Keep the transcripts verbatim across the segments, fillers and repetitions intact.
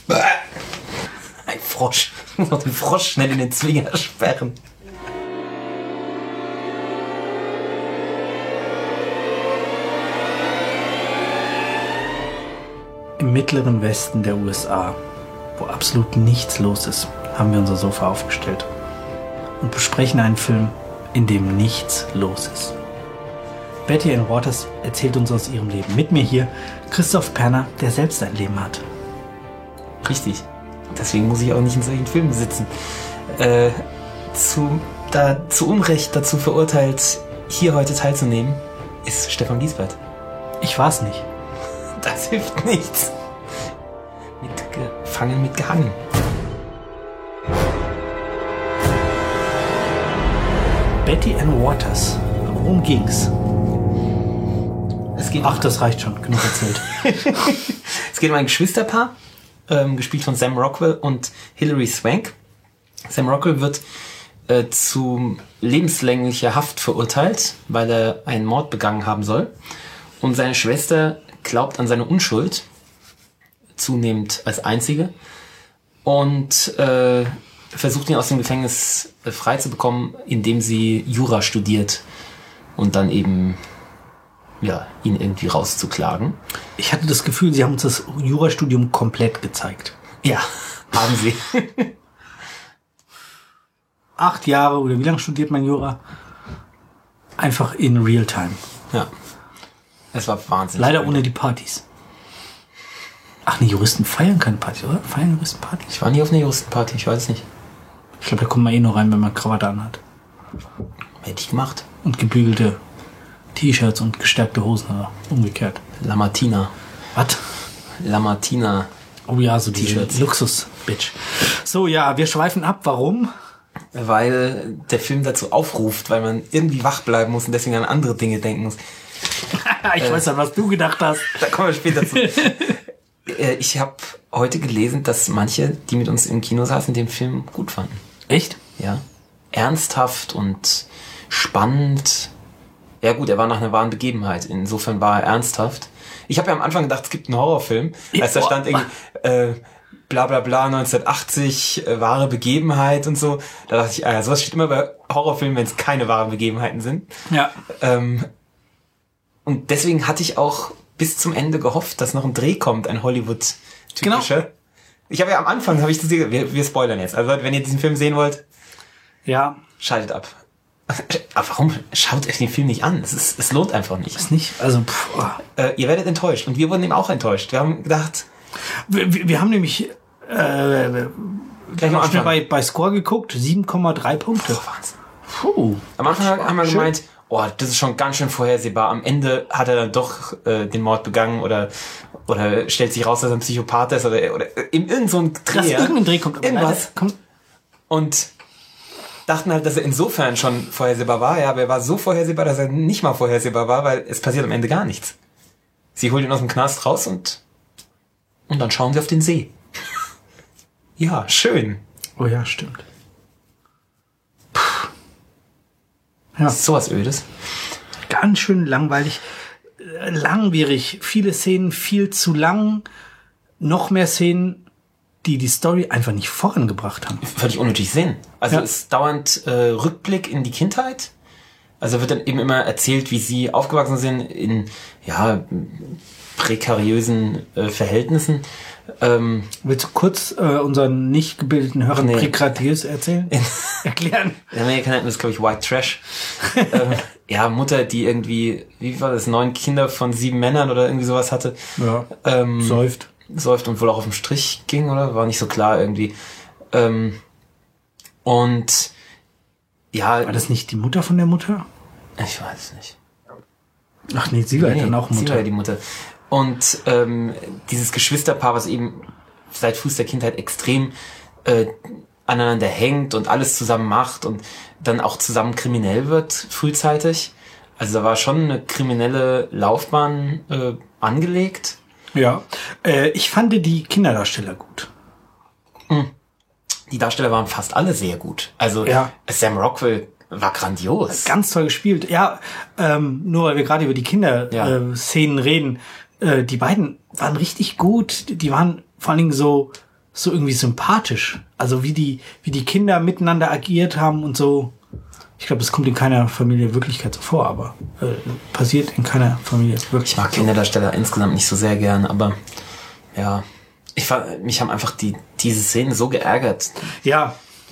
Ein Frosch. Ich muss noch den Frosch schnell in den Zwinger sperren. Im mittleren Westen der U S A, wo absolut nichts los ist, haben wir unser Sofa aufgestellt und besprechen einen Film, in dem nichts los ist. Betty Ann Waters erzählt uns aus ihrem Leben. Mit mir hier Christoph Perner, der selbst ein Leben hat. Richtig. Deswegen muss ich auch nicht in solchen Filmen sitzen. Äh, zu, da, zu Unrecht dazu verurteilt, hier heute teilzunehmen, ist Stefan Giesbert. Ich war's nicht. Das hilft nichts. Mit gefangen, mit gehangen. Betty Ann Waters. Worum ging's? Es geht Ach, das reicht schon. Genug erzählt. Es geht um ein Geschwisterpaar, ähm, gespielt von Sam Rockwell und Hilary Swank. Sam Rockwell wird äh, zu lebenslänglicher Haft verurteilt, weil er einen Mord begangen haben soll. Und seine Schwester glaubt an seine Unschuld, zunehmend als einzige, und äh, versucht ihn aus dem Gefängnis äh, frei zu bekommen, indem sie Jura studiert und dann eben ja, ihn irgendwie rauszuklagen. Ich hatte das Gefühl, Sie haben uns das Jurastudium komplett gezeigt. Ja, haben sie. Acht Jahre oder wie lange studiert man Jura? Einfach in real time. Ja. Es war wahnsinnig. Leider ohne die Partys. Ach nee, Juristen feiern keine Partys, oder? Feiern Juristen Partys? Ich war nie auf einer Juristenparty, ich weiß es nicht. Ich glaube, da kommt man eh nur rein, wenn man Krawatte anhat. Hätte ich gemacht. Und gebügelte T-Shirts und gestärkte Hosen, oder umgekehrt. La Martina. Was? La Martina. Oh ja, so die T-Shirts. Luxus-Bitch. So, ja, wir schweifen ab. Warum? Weil der Film dazu aufruft, weil man irgendwie wach bleiben muss und deswegen an andere Dinge denken muss. ich äh, weiß an was du gedacht hast. Da kommen wir später zu. äh, ich habe heute gelesen, dass manche, die mit uns im Kino saßen, den Film gut fanden. Echt? Ja. Ernsthaft und spannend. Ja gut, er war nach einer wahren Begebenheit. Insofern war er ernsthaft. Ich habe ja am Anfang gedacht, es gibt einen Horrorfilm. Als da stand irgendwie äh, bla bla bla neunzehnhundertachtzig, äh, wahre Begebenheit und so. Da dachte ich, ah ja, sowas steht immer bei Horrorfilmen, wenn es keine wahren Begebenheiten sind. Ja. Ähm, und deswegen hatte ich auch bis zum Ende gehofft, dass noch ein Dreh kommt, ein Hollywood-typischer. Genau. Ich habe ja am Anfang, habe ich das wir, wir spoilern jetzt. Also wenn ihr diesen Film sehen wollt, ja, schaltet ab. Aber warum schaut euch den Film nicht an? Es, ist, es lohnt einfach nicht. Ist nicht, also pff, oh. äh, ihr werdet enttäuscht und wir wurden eben auch enttäuscht. Wir haben gedacht, wir, wir, wir haben nämlich äh, gleich noch schnell bei, bei Score geguckt, sieben Komma drei Punkte. Oh, Wahnsinn. Puh. Am Anfang haben wir schön gemeint, oh, das ist schon ganz schön vorhersehbar. Am Ende hat er dann doch äh, den Mord begangen oder oder stellt sich raus, dass er ein Psychopath ist oder oder in irgend so ein Dreh. Dass irgendein Dreh kommt. Irgendwas. Kommt. Und dachten halt, dass er insofern schon vorhersehbar war. Ja, aber er war so vorhersehbar, dass er nicht mal vorhersehbar war, weil es passiert am Ende gar nichts. Sie holt ihn aus dem Knast raus und und dann schauen sie auf den See. Ja, schön. Oh ja, stimmt. Puh. Ja. Das ist sowas Ödes. Ganz schön langweilig, langwierig. Viele Szenen viel zu lang. Noch mehr Szenen, die die Story einfach nicht vorangebracht haben. Völlig unnötig Sinn. Also ja. Es ist dauernd äh, Rückblick in die Kindheit. Also wird dann eben immer erzählt, wie sie aufgewachsen sind in ja prekariösen äh, Verhältnissen. Ähm, Willst du kurz äh, unseren nicht gebildeten Hörern nee. prekariös erzählen? Erklären? In Amerika nennt man das, glaube ich, White Trash. ähm, ja, Mutter, die irgendwie, wie war das, neun Kinder von sieben Männern oder irgendwie sowas hatte. Ja, ähm, säuft. säuft und wohl auch auf dem Strich ging, oder? War nicht so klar irgendwie. Ähm, und ja. War das nicht die Mutter von der Mutter? Ich weiß es nicht. Ach nee, sie war nee, ja dann auch Mutter. Sie war ja die Mutter. Und ähm, dieses Geschwisterpaar, was eben seit Fuß der Kindheit extrem äh, aneinander hängt und alles zusammen macht und dann auch zusammen kriminell wird, frühzeitig. Also da war schon eine kriminelle Laufbahn äh, angelegt. Ja, äh, ich fand die Kinderdarsteller gut. Mhm. Die Darsteller waren fast alle sehr gut. Also ja. Sam Rockwell war grandios. Ganz toll gespielt. Ja, ähm, nur weil wir gerade über die Kinderszenen ja. äh, reden, äh, die beiden waren richtig gut. Die waren vor allen Dingen so so irgendwie sympathisch. Also wie die, wie die Kinder miteinander agiert haben und so. Ich glaube, das kommt in keiner Familie Wirklichkeit so vor, aber äh, passiert in keiner Familie wirklich. Ich mag Kinderdarsteller insgesamt nicht so sehr gern, aber ja, ich war, mich haben einfach die diese Szenen so geärgert. Ja.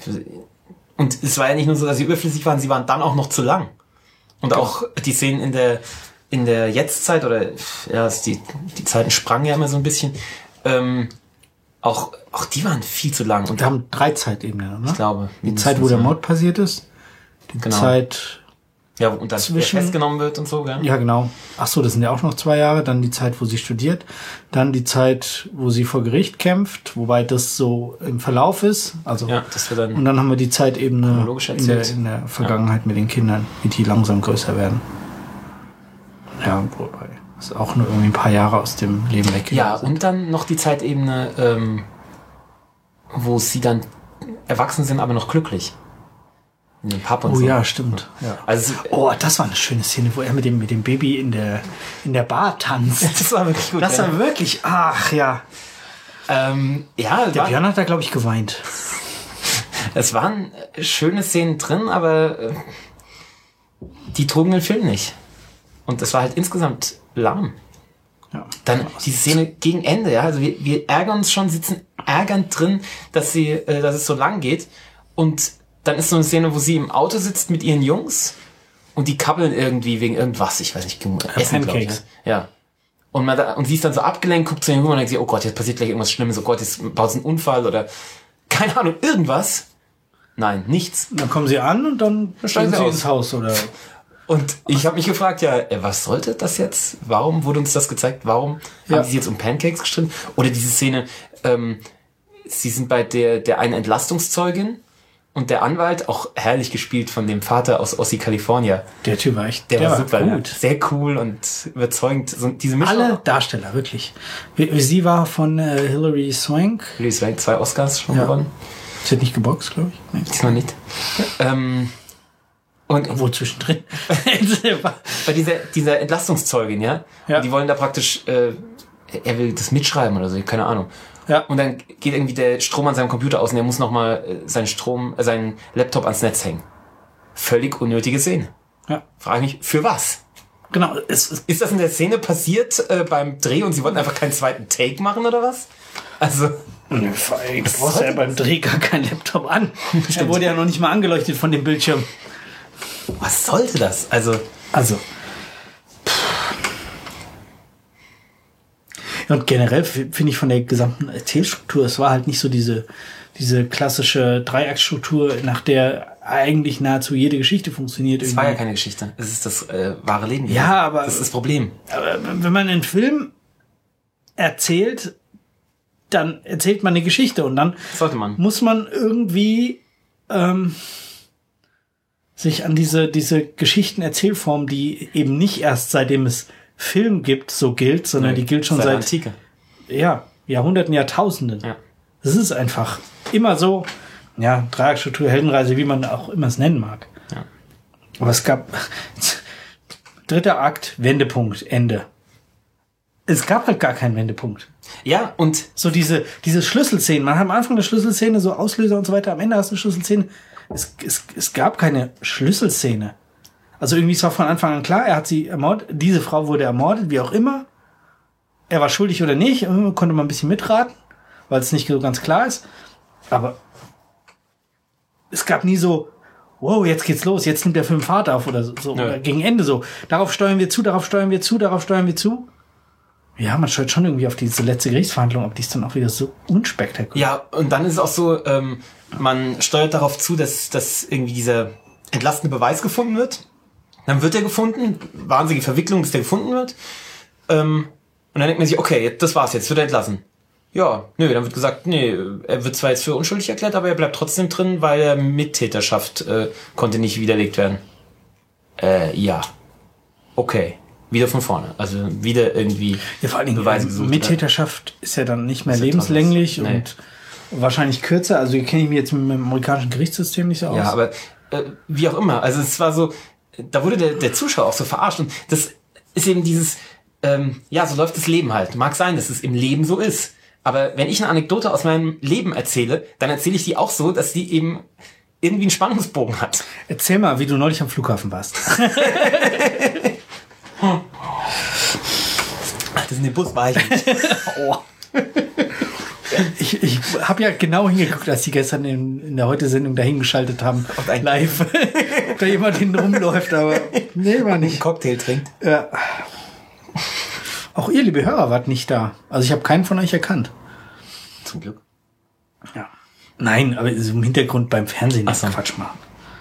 Und es war ja nicht nur so, dass sie überflüssig waren, sie waren dann auch noch zu lang. Und Genau. auch die Szenen in der in der Jetztzeit oder ja, die die Zeiten sprangen ja immer so ein bisschen. Ähm, auch auch die waren viel zu lang. Und Wir haben drei Zeitebenen, ne? ich glaube, die Zeit, wo der Mord passiert ist. Die Genau. Zeit, ja, und dann zwischen- festgenommen wird und so, gell? ja genau. Ach so, das sind ja auch noch zwei Jahre. Dann die Zeit, wo sie studiert. Dann die Zeit, wo sie vor Gericht kämpft, wobei das so im Verlauf ist. Also Ja, das wird dann und dann haben wir die Zeitebene chronologisch in der, erzählt. in der Vergangenheit mit den Kindern, wie die langsam größer werden. Ja, wobei es auch nur irgendwie ein paar Jahre aus dem Leben weggegangen ja, sind. und dann noch die Zeitebene, ähm, wo sie dann erwachsen sind, aber noch glücklich. In dem Pub und Oh so. ja, stimmt. Ja. Also, Oh, das war eine schöne Szene, wo er mit dem, mit dem Baby in der, in der Bar tanzt. das war wirklich gut. Das ja. war wirklich, ach ja. ähm, ja, Der war, Björn hat da, glaube ich, geweint. es waren äh, schöne Szenen drin, aber äh, die trugen den Film nicht. Und es war halt insgesamt lahm. Ja. Dann die Szene gegen Ende, ja, also wir, wir ärgern uns schon, sitzen ärgernd drin, dass sie, äh, dass es so lang geht. Und dann ist so eine Szene, wo sie im Auto sitzt mit ihren Jungs und die kabbeln irgendwie wegen irgendwas, ich weiß nicht, Essen, glaube ich. Ne? Pancakes. Ja. Und, man da, und sie ist dann so abgelenkt, guckt zu den Jungen und denkt sich, oh Gott, jetzt passiert gleich irgendwas Schlimmes, oh Gott, jetzt baut es einen Unfall oder keine Ahnung, irgendwas. Nein, nichts. Und dann kommen sie an und dann steigen steigen sie sie aus. ins Haus, oder? Und ich habe mich gefragt, ja, äh, was sollte das jetzt? Warum wurde uns das gezeigt? Warum Ja. haben sie sich jetzt um Pancakes gestritten? Oder diese Szene, ähm, sie sind bei der, der einen Entlastungszeugin und der Anwalt, auch herrlich gespielt von dem Vater aus Ossi, California. Der Typ war echt, Der, war super, gut. Ja. Sehr cool und überzeugend. So, diese Mischung. Alle Darsteller, wirklich. Wie- Sie war von äh, Hilary Swank. Louis Swank, zwei Oscars schon Ja. gewonnen. Sie hat nicht geboxt, glaube ich. Nee. Diesmal nicht. Ähm, und Obwohl zwischendrin. bei dieser, dieser Entlastungszeugin, ja? Ja. Und die wollen da praktisch, äh, er will das mitschreiben oder so, keine Ahnung. Ja. Und dann geht irgendwie der Strom an seinem Computer aus und er muss nochmal äh, seinen Strom, äh, seinen Laptop ans Netz hängen. Völlig unnötige Szene. Ja. Frage mich, für was? Genau, es ist Ist das in der Szene passiert äh, beim Dreh und sie wollten einfach keinen zweiten Take machen oder was? Also, Du brauchst ja sollte beim Dreh gar keinen Laptop an. Er Stimmt. wurde ja noch nicht mal angeleuchtet von dem Bildschirm. was sollte das? Also, Also. Ja, und generell f- finde ich von der gesamten Erzählstruktur, es war halt nicht so diese, diese klassische Dreiecksstruktur, nach der eigentlich nahezu jede Geschichte funktioniert. es war ja keine Geschichte. Es ist das äh, wahre Leben. gewesen. Ja, aber- Das ist das Problem. Aber wenn man einen Film erzählt, dann erzählt man eine Geschichte und dann Sollte man. muss man irgendwie ähm, sich an diese, diese Geschichtenerzählform, die eben nicht erst seitdem es Film gibt, so gilt, sondern Nee, die gilt schon seit der seit Antike. ja, Jahrhunderten, Jahrtausenden. Ja. Das ist einfach immer so, ja, Dreiecksstruktur, Heldenreise, wie man auch immer es nennen mag. Ja. Aber es gab dritter Akt, Wendepunkt, Ende. Es gab halt gar keinen Wendepunkt. Ja, und So diese, diese Schlüsselszenen. Man hat am Anfang eine Schlüsselszene, so Auslöser und so weiter. Am Ende hast du eine Schlüsselszene. Es, es, es gab keine Schlüsselszene. Also irgendwie ist war von Anfang an klar, er hat sie ermordet. Diese Frau wurde ermordet, wie auch immer. Er war schuldig oder nicht, irgendwie konnte man ein bisschen mitraten, weil es nicht so ganz klar ist. Aber es gab nie so, wow, jetzt geht's los, jetzt nimmt der Film Fahrt auf oder so. so Ja. Oder gegen Ende so. Darauf steuern wir zu, darauf steuern wir zu, darauf steuern wir zu. Ja, man steuert schon irgendwie auf diese letzte Gerichtsverhandlung, aber die ist dann auch wieder so unspektakulär. ja, und dann ist es auch so, ähm, man steuert darauf zu, dass, dass irgendwie dieser entlastende Beweis gefunden wird. Dann wird er gefunden, wahnsinnige Verwicklung, bis der gefunden wird. Ähm, und dann denkt man sich, okay, jetzt, das war's jetzt, wird er entlassen. Ja, nö, dann wird gesagt, nee, er wird zwar jetzt für unschuldig erklärt, aber er bleibt trotzdem drin, weil er Mittäterschaft äh, konnte nicht widerlegt werden. Äh, ja. Okay. Wieder von vorne. Also wieder irgendwie Ja, vor allen Dingen, Beweise äh, gesucht. Mittäterschaft ist ja dann nicht mehr Ist ja lebenslänglich toll. Nee. und wahrscheinlich kürzer. Also hier kenne ich mich jetzt mit dem amerikanischen Gerichtssystem nicht so aus. Ja, aber äh, wie auch immer. Also es war so, da wurde der, der Zuschauer auch so verarscht. Und das ist eben dieses, ähm, ja, so läuft das Leben halt. Mag sein, dass es im Leben so ist. Aber wenn ich eine Anekdote aus meinem Leben erzähle, dann erzähle ich die auch so, dass die eben irgendwie einen Spannungsbogen hat. Erzähl mal, wie du neulich am Flughafen warst. Das in dem Bus war ich nicht. Oh. Ich, ich habe ja genau hingeguckt, als die gestern in, in der Heute-Sendung dahingeschaltet haben. Live. Ob da jemand hinten rumläuft, aber nee, war nicht. Einen Cocktail trinkt. Ja. Auch ihr, liebe Hörer, wart nicht da. Also ich habe keinen von euch erkannt. Zum Glück. Ja. Nein, aber so im Hintergrund beim Fernsehen Ach so. Quatsch machen.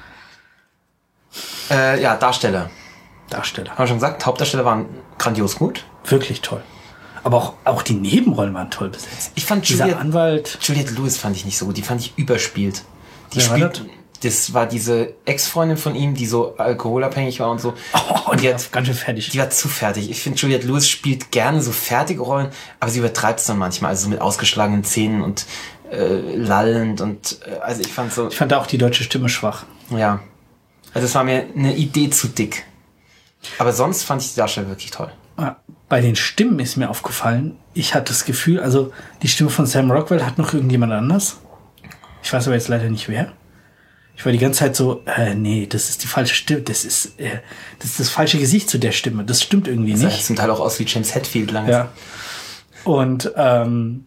Äh, ja, Darsteller. Darsteller. Haben wir schon gesagt, Hauptdarsteller waren grandios gut. Wirklich toll. Aber auch, auch die Nebenrollen waren toll besetzt. Ich fand Dieser Juliette, Anwalt. Juliette Lewis fand ich nicht so gut. Die fand ich überspielt. Die Wer war spielt, das war diese Ex-Freundin von ihm, die so alkoholabhängig war und so. Oh, und die die war hat, ganz schön fertig. die war zu fertig. Ich finde, Juliette Lewis spielt gerne so fertige Rollen, aber sie übertreibt es dann manchmal. Also so mit ausgeschlagenen Zähnen und äh, lallend und äh, also ich fand so. Ich fand auch die deutsche Stimme schwach. Ja. Also es war mir eine Idee zu dick. Aber sonst fand ich die Darsteller wirklich toll. Bei den Stimmen ist mir aufgefallen, ich hatte das Gefühl, also die Stimme von Sam Rockwell hat noch irgendjemand anders. Ich weiß aber jetzt leider nicht wer. Ich war die ganze Zeit so, äh, nee, das ist die falsche Stimme, das ist, äh, das ist das falsche Gesicht zu der Stimme. Das stimmt irgendwie Das sah nicht. zum Teil auch aus wie James Hetfield lange. Ja. Und ähm,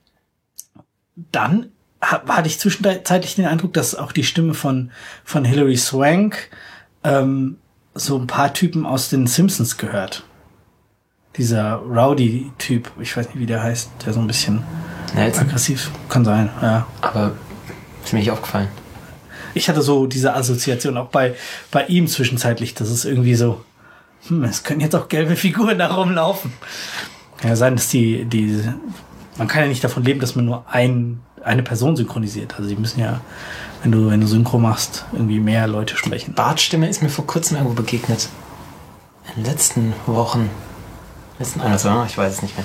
dann ha- hatte ich zwischenzeitlich den Eindruck, dass auch die Stimme von von Hilary Swank ähm, so ein paar Typen aus den Simpsons gehört. Dieser Rowdy-Typ, ich weiß nicht, wie der heißt, der so ein bisschen Nelson. aggressiv kann sein, ja. Aber ist mir nicht aufgefallen. Ich hatte so diese Assoziation auch bei bei ihm zwischenzeitlich, dass es irgendwie so, hm, es können jetzt auch gelbe Figuren da rumlaufen. Kann ja sein, dass die, die, man kann ja nicht davon leben, dass man nur ein, eine Person synchronisiert. Also die müssen ja, wenn du, wenn du Synchro machst, irgendwie mehr Leute sprechen. Bartstimme ist mir vor kurzem irgendwo begegnet. In den letzten Wochen. Letzten ein oder zwei, ich weiß es nicht mehr.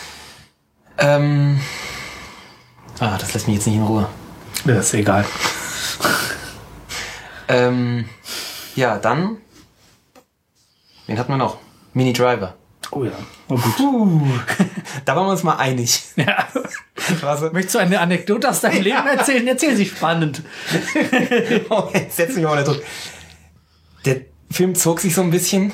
Ähm. Ah, das lässt mich jetzt nicht in Ruhe. Das ist egal. Ähm. Ja, dann. Wen hatten wir noch? Mini Driver. Oh ja, oh gut. Puh, da waren wir uns mal einig. Ja. War so, Möchtest du eine Anekdote aus deinem Leben erzählen? Erzähl sie spannend. oh, jetzt setz mich mal unter Druck. Der Film zog sich so ein bisschen.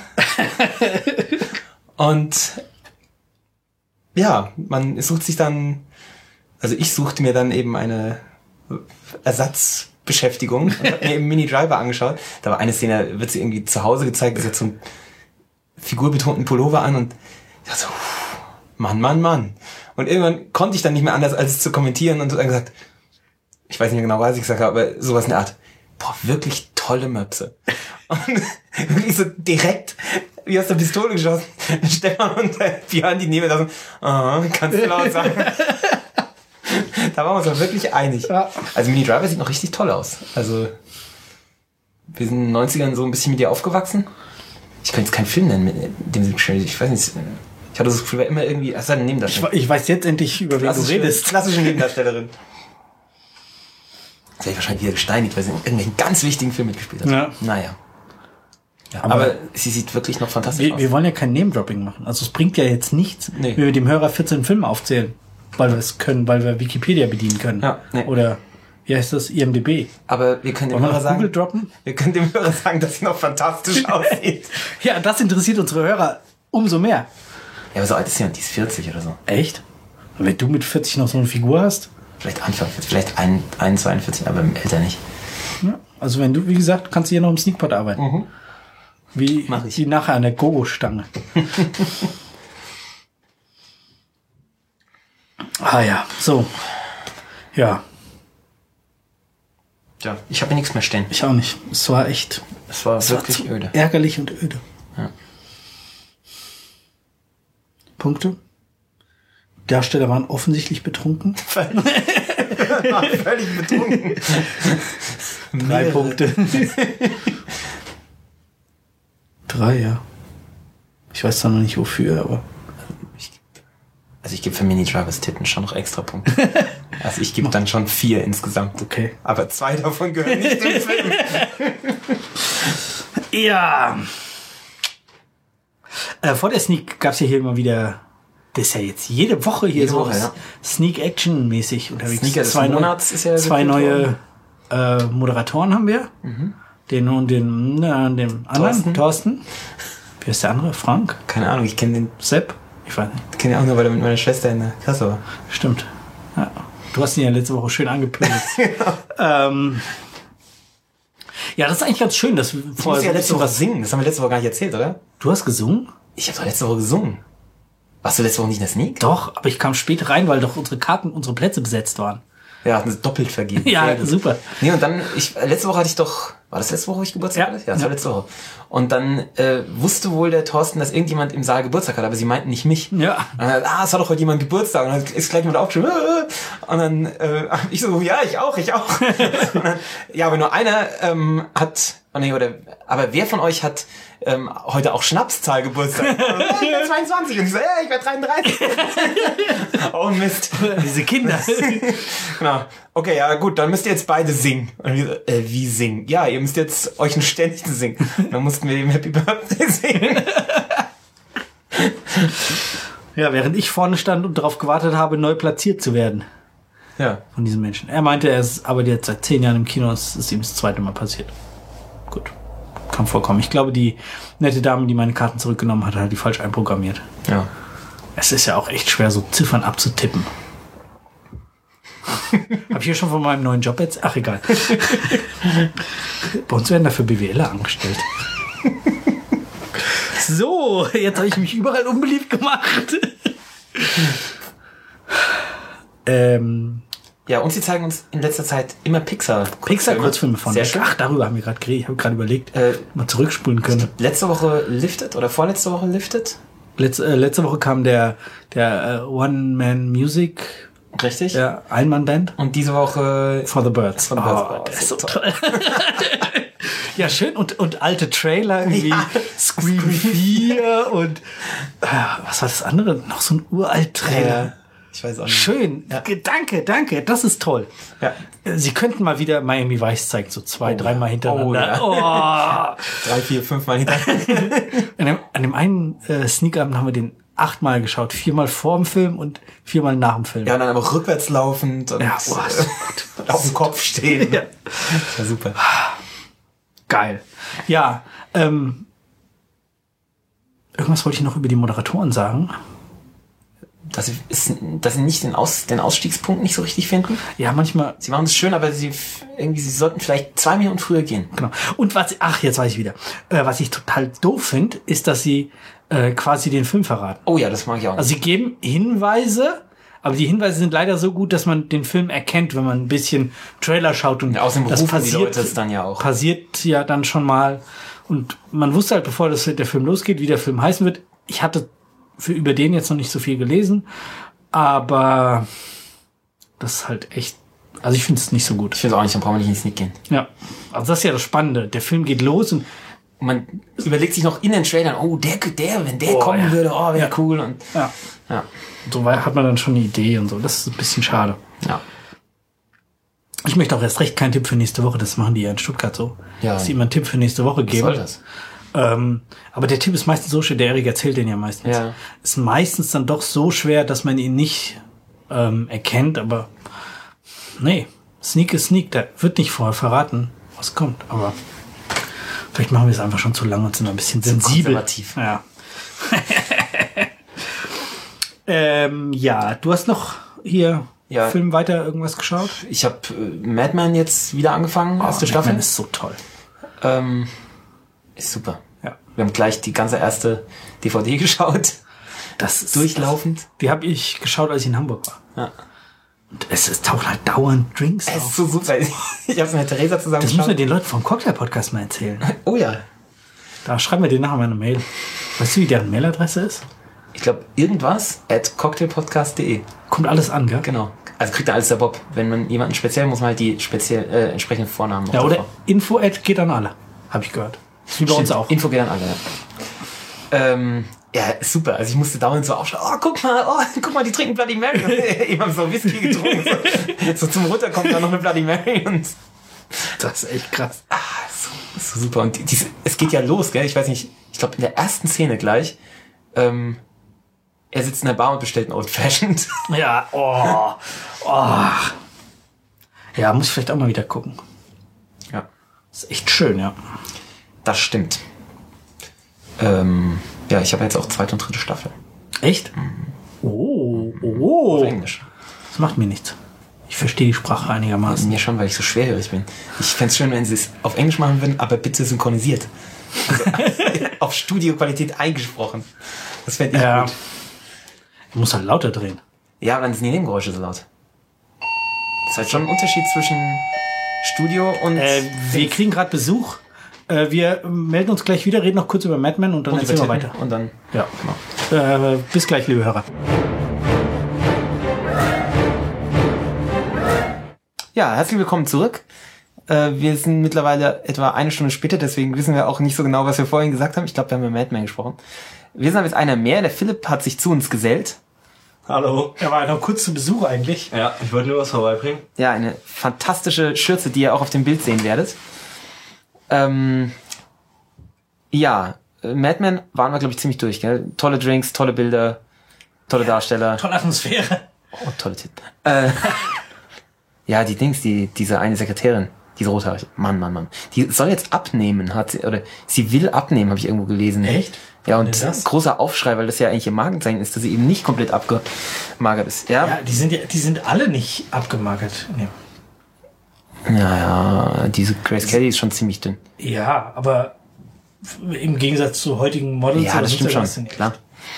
Und ja, man sucht sich dann, also ich suchte mir dann eben eine Ersatzbeschäftigung und habe mir eben Mini Driver angeschaut. Da war eine Szene, da wird sie irgendwie zu Hause gezeigt, sie hat so einen figurbetonten Pullover an und ich dachte so, Mann, Mann, Mann. Und irgendwann konnte ich dann nicht mehr anders, als es zu kommentieren und dann gesagt, ich weiß nicht mehr genau, was ich gesagt habe, aber sowas in der Art, boah, wirklich tolle Möpse. Und wirklich so direkt wie aus der Pistole geschossen. Stefan und Björn, die neben mir da so, aha, kannst du laut sagen. Da waren wir uns auch wirklich einig. Ja. Also Mini Driver sieht noch richtig toll aus. Also wir sind in den neunzigern so ein bisschen mit dir aufgewachsen. Ich könnte jetzt keinen Film nennen, mit dem sie gespielt. Ich weiß nicht, ich hatte das Gefühl, war immer irgendwie, ach, eine Nebendarstellerin. Ich, ich weiß jetzt endlich, über wen du redest. Klassische Nebendarstellerin. Das hätte ich wahrscheinlich wieder gesteinigt, weil sie in irgendwelchen ganz wichtigen Film mitgespielt hat. Ja. Naja. Ja, Aber, aber sie sieht wirklich noch fantastisch wir, aus. wir wollen ja kein Name-Dropping machen. Also es bringt ja jetzt nichts, Nee. wenn wir dem Hörer vierzehn Filme aufzählen, weil wir es können, weil wir Wikipedia bedienen können. Ja, nee. Oder wie heißt das? I M D B. Aber wir können dem Wollen wir Hörer noch sagen, Google droppen? wir können dem Hörer sagen, dass sie noch fantastisch aussieht. Ja, das interessiert unsere Hörer umso mehr. Ja, aber so alt ist sie und die ist vierzig oder so. Echt? Und wenn du mit vierzig noch so eine Figur hast? Vielleicht Anfang, vielleicht ein, ein, zweiundvierzig, aber älter nicht. Ja, also wenn du, wie gesagt, kannst du hier noch im Sneakpot arbeiten. Mhm. Wie, Mach ich. wie nachher an der Gogo-Stange. Ah ja, so. Ja, Ja, ich habe nichts mehr stehen. ich auch nicht. Es war echt Es war es war wirklich zu öde. ärgerlich und öde. Ja. Punkte? Darsteller waren offensichtlich betrunken. Völlig betrunken. Drei Punkte. Drei, ja. Ich weiß zwar noch nicht wofür, aber Ich, also ich gebe für Mini Drivers Titten schon noch extra Punkte. Also ich gebe dann schon vier insgesamt. okay. Aber zwei davon gehören nicht zum Film. Ja. Äh, vor der Sneak gab es ja hier immer wieder Das ist ja jetzt jede Woche hier Jede so Woche, ja. Sneak-Action-mäßig unterwegs. Sneaker des zwei Monats neue, ist ja Zwei gekürt neue äh, Moderatoren haben wir. Mhm. Den und den, na, den anderen, Thorsten. Thorsten. Wie ist der andere? Frank? Keine Ahnung, ich kenne den, Sepp? Ich weiß nicht. ich kenne den auch nur, weil er mit meiner Schwester in der Klasse war. Stimmt. Ja. Du hast ihn ja letzte Woche schön angepöbelt. ähm, ja, das ist eigentlich ganz schön, dass wir Du vorher musst ja so ein letzte bisschen Woche was... singen. Das haben wir letzte Woche gar nicht erzählt, oder? Du hast gesungen? Ich habe doch letzte Woche gesungen. Warst du letzte Woche nicht in der Sneak? Doch, aber ich kam spät rein, weil doch unsere Karten, unsere Plätze besetzt waren. Ja, hatten sie doppelt vergeben. Ja, Sehr gut. super. Nee, und dann, ich, letzte Woche hatte ich doch, war das letzte Woche, wo ich Geburtstag Ja. hatte? Ja, das Ja. war letzte Woche. Und dann äh, wusste wohl der Thorsten, dass irgendjemand im Saal Geburtstag hat, aber sie meinten nicht mich. Ja. Und dann, ah, es hat doch heute jemand Geburtstag. Und dann ist gleich jemand aufgeschrieben. Und dann, äh, ich so, ja, ich auch, ich auch. Und dann, ja, aber nur einer ähm, hat, oh nee, oder, aber wer von euch hat ähm, heute auch Schnapszahl Geburtstag? Und, ja, ich bin zweiundzwanzig. Und ich so, ja, ich werde dreiunddreißig. Oh Mist. Diese Kinder. Genau. Okay, ja gut, dann müsst ihr jetzt beide singen. Und wir so, äh, wie singen? Ja, ihr müsst jetzt euch ein Ständchen singen. Dann mussten wir dem Happy Birthday singen. Ja, während ich vorne stand und darauf gewartet habe, neu platziert zu werden Ja. von diesen Menschen. Er meinte, er ist aber jetzt seit zehn Jahren im Kino, es ist ihm das zweite Mal passiert. Gut. Kann vorkommen. Ich glaube, die nette Dame, die meine Karten zurückgenommen hat, hat die falsch einprogrammiert. Ja. Es ist ja auch echt schwer, so Ziffern abzutippen. Hab ich hier schon von meinem neuen Job jetzt? Ach, egal. Bei uns werden dafür BWLer angestellt. So, jetzt habe ich mich überall unbeliebt gemacht. ähm, Ja, und sie zeigen uns in letzter Zeit immer Pixar. Pixar-Kurzfilme von. Sehr schön. Ach, darüber haben wir gerade geredet. Ich habe gerade überlegt, Äh, mal zurückspulen können. Letzte Woche Lifted oder vorletzte Woche Lifted. Letzte, äh, letzte Woche kam der, der äh, One-Man-Music, Richtig. der Einmann-Band. Und diese Woche For the Birds. For the Birds. Oh, Oh, der ist so so toll. Ja, schön. Und, und alte Trailer, irgendwie Ja. Scream vier und äh, was war das andere? Noch so ein uralt Trailer. äh, ich weiß auch nicht. Schön. Ja. Danke, danke. Das ist toll. Ja. Sie könnten mal wieder Miami Vice zeigen, so zwei, Oh, dreimal ja. hintereinander. Oh, Oh, Drei, vier, fünf Mal hintereinander. An, dem, an dem einen äh, Sneak-Abend haben wir den achtmal geschaut. Viermal vor dem Film und viermal nach dem Film. Ja, und dann aber rückwärts laufend und Ja, boah, so äh, auf dem Kopf stehen. Ja. Ja, super. Geil. Ja, ähm, irgendwas wollte ich noch über die Moderatoren sagen. Dass sie, ist, dass sie nicht den, Aus, den Ausstiegspunkt nicht so richtig finden. Ja, manchmal, Sie machen es schön, aber sie f- irgendwie, sie sollten vielleicht zwei Minuten früher gehen. genau. Und was, ach, jetzt weiß ich wieder. Äh, was ich total doof finde, ist, dass sie äh, quasi den Film verraten. Oh ja, das mag ich auch. Also sie geben Hinweise, aber die Hinweise sind leider so gut, dass man den Film erkennt, wenn man ein bisschen Trailer schaut. Und Ja, außerdem das rufen die passiert, Leute es dann ja auch. passiert ja dann schon mal. Und man wusste halt, bevor das, der Film losgeht, wie der Film heißen wird. Ich hatte für über den jetzt noch nicht so viel gelesen, aber das ist halt echt, also ich finde es nicht so gut. Ich finde es auch nicht, dann brauchen wir nicht in die Sneak gehen. Ja, also das ist ja das Spannende. Der Film geht los und Und man überlegt sich noch in den Trailern, oh, der, der, wenn der Oh, kommen ja. würde, oh, wäre Ja. cool. Und ja, ja, so weit hat man dann schon eine Idee und so. Das ist ein bisschen schade. ja. Ich möchte auch erst recht keinen Tipp für nächste Woche. Das machen die ja in Stuttgart so. Ja. Dass sie immer einen Tipp für nächste Woche Was geben. soll das? Ähm, aber der Tipp ist meistens so schwer, der Erik erzählt den ja meistens. Ja. Ist meistens dann doch so schwer, dass man ihn nicht ähm, erkennt, aber nee, Sneak ist Sneak, der wird nicht vorher verraten, was kommt, aber vielleicht machen wir es einfach schon zu lange und sind ein bisschen sensibel. konservativ. Ja. ähm, ja, du hast noch hier Ja. Film weiter irgendwas geschaut? Ich habe äh, Mad Men jetzt wieder angefangen, erste Oh, Staffel. Batman ist so toll. Ähm, ist super. Ja. Wir haben gleich die ganze erste D V D geschaut, Das ist durchlaufend. Die habe ich geschaut, als ich in Hamburg war. Ja. Und es, es tauchen halt dauernd Drinks Es auf. ist so super. Ich habe es mit Theresa zusammen Das müssen wir geschaut. den Leuten vom Cocktail-Podcast mal erzählen. Oh ja. Da schreiben wir dir nachher mal eine Mail. Weißt du, wie deren Mailadresse ist? Ich glaube, irgendwas at cocktailpodcast punkt de. Kommt alles an, gell? Genau. Also kriegt da alles der Bob. Wenn man jemanden speziell, muss man halt die speziell äh, entsprechenden Vornamen noch Ja, oder drauf info at geht an alle. Habe ich gehört. Das ist wie bei uns Stimmt. auch. Info geht an alle. Ja. Ähm, ja, ist super. Also ich musste dauernd so aufschauen. Oh, guck mal, oh, guck mal, die trinken Bloody Mary. Und ich habe so Whisky getrunken. So, so zum Runterkommen dann noch eine Bloody Mary. Und Das ist echt krass. ah, so, so super. Und die, die, es geht ja los, gell? Ich weiß nicht, ich glaube in der ersten Szene gleich ähm, er sitzt in der Bar und bestellt einen Old Fashioned. Ja, oh, oh. Ja, muss ich vielleicht auch mal wieder gucken. Ja. Ist echt schön, ja. Das stimmt. Ähm, ja, ich habe jetzt auch zweite und dritte Staffel. Echt? Mhm. Oh, oh. Auf Englisch. Das macht mir nichts. Ich verstehe die Sprache einigermaßen. Mir schon, weil ich so schwerhörig bin. Ich fände es schön, wenn sie es auf Englisch machen würden, aber bitte synchronisiert. Also auf Studioqualität eingesprochen. Das fände ich ja. gut. Du musst halt lauter drehen. Ja, aber dann sind die Nebengeräusche so laut. Das ist halt schon ein Unterschied zwischen Studio und... Äh, wir kriegen gerade Besuch. Äh, wir melden uns gleich wieder, reden noch kurz über Mad Men und dann und erzählen wir weiter. Und dann... Ja, genau. Äh, bis gleich, liebe Hörer. Ja, herzlich willkommen zurück. Äh, wir sind mittlerweile etwa eine Stunde später, deswegen wissen wir auch nicht so genau, was wir vorhin gesagt haben. Ich glaube, wir haben über Mad Men gesprochen. Wir sind aber jetzt einer mehr. Der Philipp hat sich zu uns gesellt. Hallo. Er war noch kurz zu Besuch eigentlich. Ja, ich wollte nur was vorbeibringen. Ja, eine fantastische Schürze, die ihr auch auf dem Bild sehen werdet. Ähm, ja, Mad Men waren wir, glaube ich, ziemlich durch, gell? Tolle Drinks, tolle Bilder, tolle Darsteller. Tolle Atmosphäre. Oh, tolle Titel. Äh, ja, die Dings, die, diese eine Sekretärin, diese rothaarige. Mann, Mann, Mann. Die soll jetzt abnehmen, hat sie, oder sie will abnehmen, habe ich irgendwo gelesen. Echt? Ja, und großer Aufschrei, weil das ja eigentlich ihr Markenzeichen ist, dass sie eben nicht komplett abgemagert ist. Ja, Ja, die sind ja, die sind alle nicht abgemagert. Nee. ja, ja, diese Grace Kelly ist schon ziemlich dünn. Ja, aber im Gegensatz zu heutigen Models. Ja, das stimmt schon, klar.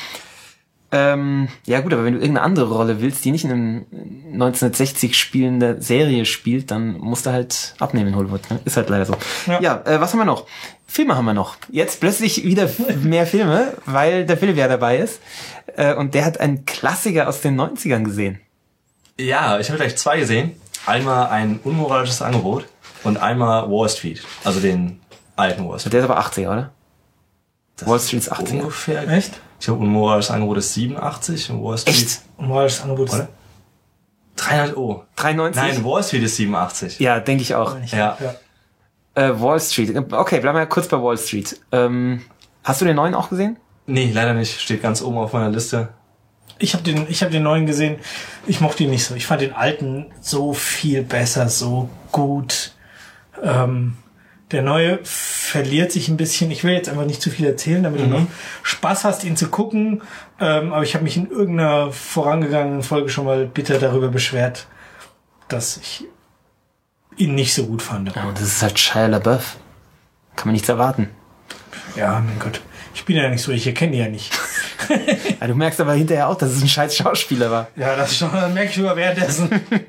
Ähm, ja gut, aber wenn du irgendeine andere Rolle willst, die nicht in einem neunzehnhundertsechzig spielende Serie spielt, dann musst du halt abnehmen in Hollywood. Ne? Ist halt leider so. Ja, ja äh, was haben wir noch? Filme haben wir noch. Jetzt plötzlich wieder mehr Filme, weil der Philipp ja dabei ist. Äh, und der hat einen Klassiker aus den neunzigern gesehen. Ja, ich habe gleich zwei gesehen. Einmal ein unmoralisches Angebot und einmal Wall Street. Also den alten Wall Street. Der ist aber achtziger, oder? Das Wall Street ist achtziger. Ungefähr. Echt? Ich glaube, unmoralisches Angebot ist siebenundachtzig und Wall Street... Echt? Moralisches Angebot. Oder? dreihundert Euro. dreiundneunzig? Nein, Wall Street ist siebenundachtzig. Ja, denke ich auch. Ja. ja. Äh, Wall Street. Okay, bleiben wir kurz bei Wall Street. Ähm, hast du den neuen auch gesehen? Nee, leider nicht. Steht ganz oben auf meiner Liste. Ich habe den, ich habe den neuen gesehen. Ich mochte ihn nicht so. Ich fand den alten so viel besser, so gut. Ähm, der neue verliert sich ein bisschen. Ich will jetzt einfach nicht zu viel erzählen, damit mhm. du noch Spaß hast, ihn zu gucken. Ähm, aber ich habe mich in irgendeiner vorangegangenen Folge schon mal bitter darüber beschwert, dass ich ihn nicht so gut fand. Ja, und das ist halt Shia LaBeouf. Kann man nichts erwarten. Ja, mein Gott. Ich bin ja nicht so, ich erkenne ihn ja nicht. Ja, du merkst aber hinterher auch, dass es ein scheiß Schauspieler war. Ja, das schon, das merke ich sogar währenddessen.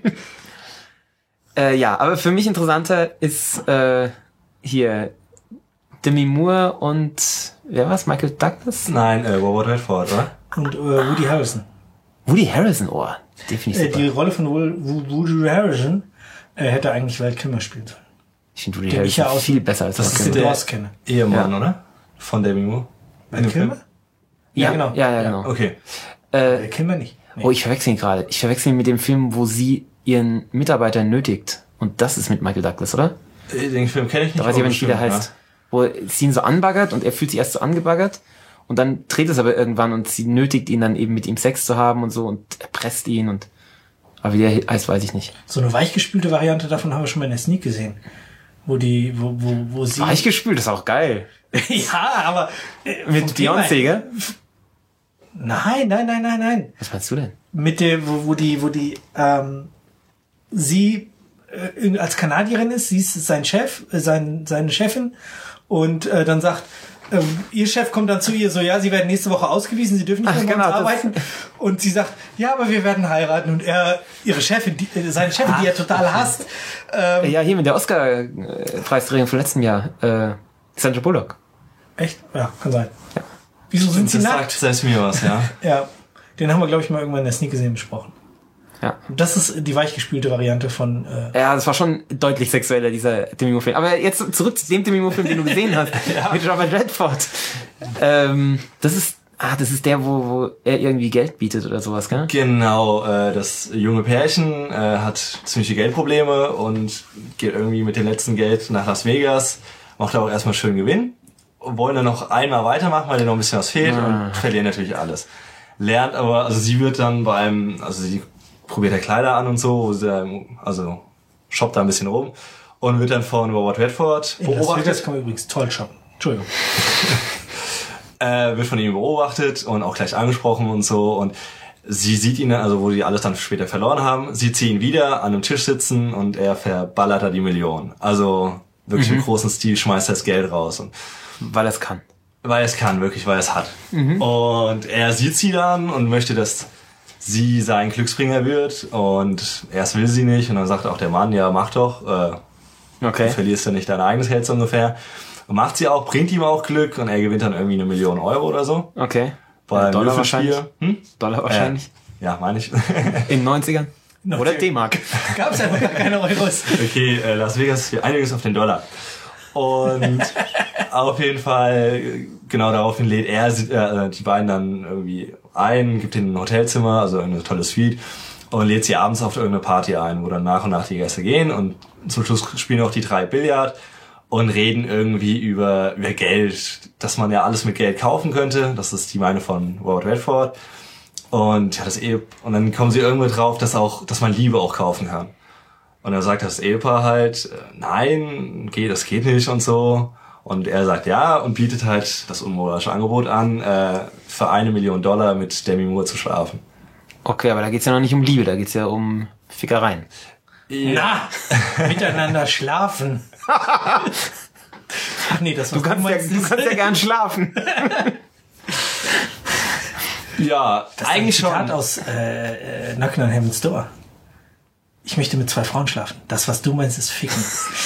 äh, ja, aber für mich interessanter ist äh, hier Demi Moore und wer war's? Michael Douglas? Nein, äh, Robert Redford, oder? Und äh, Woody Harrelson. Woody Harrelson, oh, definitiv. Äh, die Rolle von Woody Harrelson äh, hätte eigentlich Val Kilmer spielen sollen. Ich finde Woody Den ich Harrelson ja aus- viel besser als Das Val ist Kilmer. den der Ross kenne. Ehemann, Ja. oder? Von Demi Moore. Val Kilmer? Ja, Ja, genau. Ja, ja, genau. Okay. Äh, Val Kilmer nicht. Nee. oh, ich verwechsel ihn gerade. Ich verwechsel ihn mit dem Film, wo sie ihren Mitarbeiter nötigt. Und das ist mit Michael Douglas, oder? Äh, Den Film kenne ich nicht. Da weiß ich aber nicht, wie der bestimmt, heißt. Wo sie ihn so anbaggert und er fühlt sich erst so angebaggert. Und dann dreht es aber irgendwann und sie nötigt ihn dann eben mit ihm Sex zu haben und so und erpresst ihn und, aber wie der heißt, weiß ich nicht. So eine weichgespülte Variante davon haben wir schon mal in der Sneak gesehen. Wo die, wo, wo, wo sie... Weichgespült ist auch geil. ja, aber... Äh, vom Mit Thema- Beyoncé, gell? Nein, nein, nein, nein, nein. Was meinst du denn? Mit der, wo, wo die, wo die, ähm, sie äh, als Kanadierin ist, sie ist sein Chef, äh, sein, seine Chefin und äh, dann sagt, ähm, ihr Chef kommt dann zu ihr so, ja, sie werden nächste Woche ausgewiesen, sie dürfen nicht Ach, mehr bei uns genau, das- arbeiten. Und sie sagt, ja, aber wir werden heiraten. Und er, ihre Chefin, die, äh, seine Chefin, die er total hasst, ähm, Ja, hier mit der Oscar-Preisträgerin von letztem Jahr, äh, Sandra Bullock. echt? Ja, kann sein. Wieso sind sie Das nackt? sagt selbst mir was, ja. Ja, den haben wir, glaube ich, mal irgendwann in der Sneak gesehen besprochen. Ja. Das ist die weichgespülte Variante von... Äh, Ja, das war schon deutlich sexueller, dieser Demi Moore-Film. Aber jetzt zurück zu dem Demi Moore-Film, den du gesehen hast. Ja. Mit Robert Redford. Ähm, das ist, ah, das ist der, wo, wo er irgendwie Geld bietet oder sowas, gell? Genau, äh, das junge Pärchen äh, hat ziemliche Geldprobleme und geht irgendwie mit dem letzten Geld nach Las Vegas, macht da auch erstmal schön Gewinn und wollen dann noch einmal weitermachen, weil denen noch ein bisschen was fehlt Ah. und verlieren natürlich alles. lernt aber, also sie wird dann beim, also sie probiert ja Kleider an und so, also shoppt da ein bisschen rum und wird dann von Robert Redford beobachtet. Das kann man übrigens toll shoppen. Entschuldigung. äh, wird von ihm beobachtet und auch gleich angesprochen und so und sie sieht ihn, also wo die alles dann später verloren haben, sieht sie ihn wieder an einem Tisch sitzen und er verballert da die Million. Also wirklich mhm. im großen Stil schmeißt er das Geld raus. Und weil er es kann. Weil er es kann, wirklich, weil er es hat. Mhm. Und er sieht sie dann und möchte, dass sie sein Glücksbringer wird und erst will sie nicht und dann sagt auch der Mann, ja mach doch, äh, okay. du verlierst ja nicht dein eigenes Geld so ungefähr. Und macht sie auch, bringt ihm auch Glück und er gewinnt dann irgendwie eine Million Euro oder so. Okay. Bei Dollar wahrscheinlich. Hm? Dollar wahrscheinlich. Äh, ja, meine ich. In den neunzigern? Oder D-Mark. Gab es einfach gar keine Euros. Okay, äh, Las Vegas, wir einigen uns auf den Dollar. Und auf jeden Fall, genau daraufhin lädt er äh, die beiden dann irgendwie ein, gibt ihnen ein Hotelzimmer, also eine tolle Suite und lädt sie abends auf irgendeine Party ein, wo dann nach und nach die Gäste gehen und zum Schluss spielen auch die drei Billard und reden irgendwie über, über Geld, dass man ja alles mit Geld kaufen könnte. Das ist die Meine von Robert Redford. Und ja, das Ehe, und dann kommen sie irgendwo drauf, dass auch, dass man Liebe auch kaufen kann. Und dann sagt das Ehepaar halt, nein, geht, das geht nicht und so. Und er sagt ja und bietet halt das unmoralische Angebot an, äh, für eine Million Dollar mit Demi Moore zu schlafen. Okay, aber da geht's ja noch nicht um Liebe, da geht's ja um Fickereien. Ja. Na, miteinander schlafen. Ach nee, das war du kannst, ja, du kannst ja gern schlafen. Ja, das eigentlich ist ein Zitat schon. aus äh, äh, Knockin' on Heaven's Door. Ich möchte mit zwei Frauen schlafen. Das, was du meinst, ist Ficken.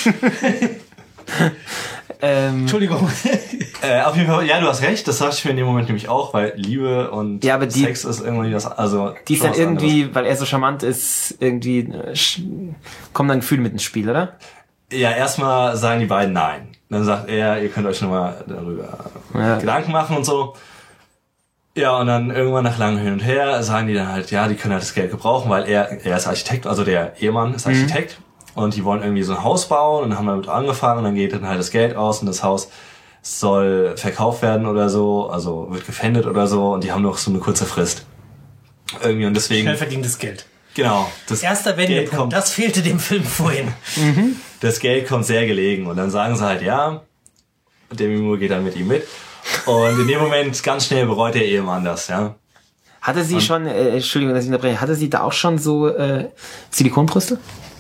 ähm, Entschuldigung. Äh, auf jeden Fall, ja, du hast recht, das dachte ich mir in dem Moment nämlich auch, weil Liebe und ja, aber die, Sex ist irgendwie das, also... Die ist dann irgendwie, anderes. Weil er so charmant ist, irgendwie, äh, kommen dann Gefühle mit ins Spiel, oder? Ja, erstmal sagen die beiden nein. Dann sagt er, ihr könnt euch nochmal darüber ja. Gedanken machen und so. Ja, und dann irgendwann nach langem Hin und Her sagen die dann halt, ja, die können halt das Geld gebrauchen, weil er, er ist Architekt, also der Ehemann ist Architekt mhm. und die wollen irgendwie so ein Haus bauen und haben damit angefangen und dann geht dann halt das Geld aus und das Haus soll verkauft werden oder so, also wird gefändet oder so und die haben noch so eine kurze Frist. Irgendwie und deswegen... Schnell verdientes Geld. Genau. Das Erster Wendepunkt, das fehlte dem Film vorhin. Mhm. Das Geld kommt sehr gelegen und dann sagen sie halt ja und Demi Moore geht dann mit ihm mit. Und in dem Moment ganz schnell bereut der Ehemann das, ja. Hatte sie und schon, äh, Entschuldigung, dass ich unterbreche, hatte sie da auch schon so äh, Silikonbrüste?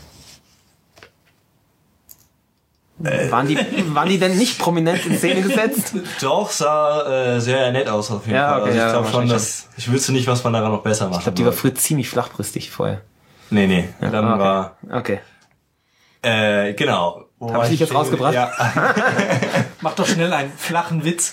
Äh. Waren die, waren die denn nicht prominent in Szene gesetzt? Doch, sah äh, sehr nett aus auf jeden ja, Fall. Okay, also ich ja, glaube schon, dass ich wüsste nicht, was man daran noch besser machen Ich glaube, die war früher ziemlich flachbrüstig vorher. Nee, nee, ja, dann okay. war... Okay. Äh, genau. Hab ich dich jetzt rausgebracht? Ja. Mach doch schnell einen flachen Witz.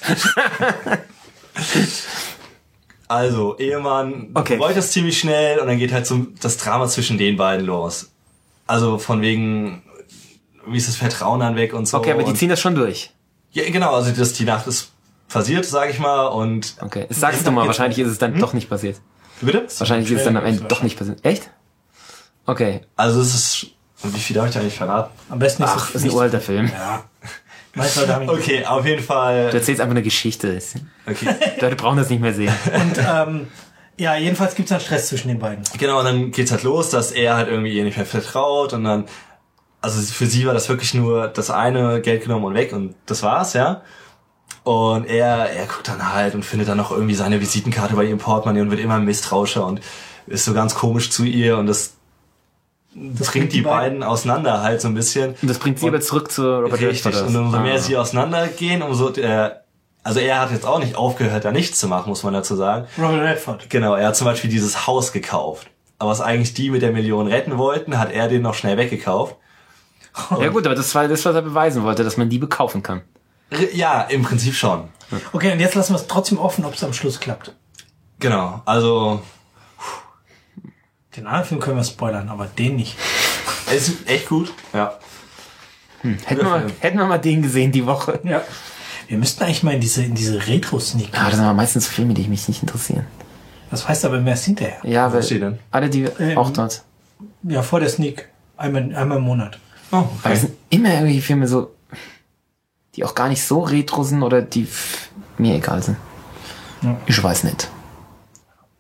Also, Ehemann okay. bereut das ziemlich schnell und dann geht halt so das Drama zwischen den beiden los. Also von wegen, wie ist das Vertrauen dann weg und so. Okay, aber die und ziehen das schon durch. Ja, genau, also das, die Nacht ist passiert, sag ich mal, und... Okay, sagst du mal, wahrscheinlich ist es dann hm? doch nicht passiert. Bitte? Wahrscheinlich ist es dann am Ende doch nicht passiert. Echt? Okay. Also es ist... Wie viel darf ich da eigentlich verraten? Am besten nicht Ach, so ist ein uralter Film. Ja. Leute okay, auf jeden Fall... Du erzählst einfach eine Geschichte. Okay. Leute brauchen das nicht mehr sehen. Und ähm, ja, jedenfalls gibt's dann Stress zwischen den beiden. Genau, und dann geht's halt los, dass er halt irgendwie ihr nicht mehr vertraut und dann... Also für sie war das wirklich nur das eine, Geld genommen und weg und das war's, ja. Und er, er guckt dann halt und findet dann noch irgendwie seine Visitenkarte bei ihrem Portemonnaie und wird immer misstrauischer und ist so ganz komisch zu ihr und das... Das bringt die, die beiden auseinander halt so ein bisschen. Und das bringt sie und aber zurück zu Robert Redford. Und umso mehr ah. sie auseinandergehen, umso der, also er hat jetzt auch nicht aufgehört, da nichts zu machen, muss man dazu sagen. Robert Redford. Genau, er hat zum Beispiel dieses Haus gekauft. Aber was eigentlich die mit der Million retten wollten, hat er den noch schnell weggekauft. Und ja gut, aber das war das, was er beweisen wollte, dass man die bekaufen kann. Ja, im Prinzip schon. Okay, und jetzt lassen wir es trotzdem offen, ob es am Schluss klappt. Genau, also... Den anderen Film können wir spoilern, aber den nicht. Es ist echt gut, ja. Hm, hätten, wir mal, hätten wir mal den gesehen die Woche. Ja. Wir müssten eigentlich mal in diese, in diese Retro-Sneak. Ah, das sind aber meistens Filme, die mich nicht interessieren. Das heißt aber mehr hinterher. Ja, weil denn? alle, die ähm, auch dort. Ja, vor der Sneak. Einmal, einmal im Monat. Oh, okay. Aber es sind immer irgendwie Filme so, die auch gar nicht so retro sind oder die mir egal sind. Ja. Ich weiß nicht.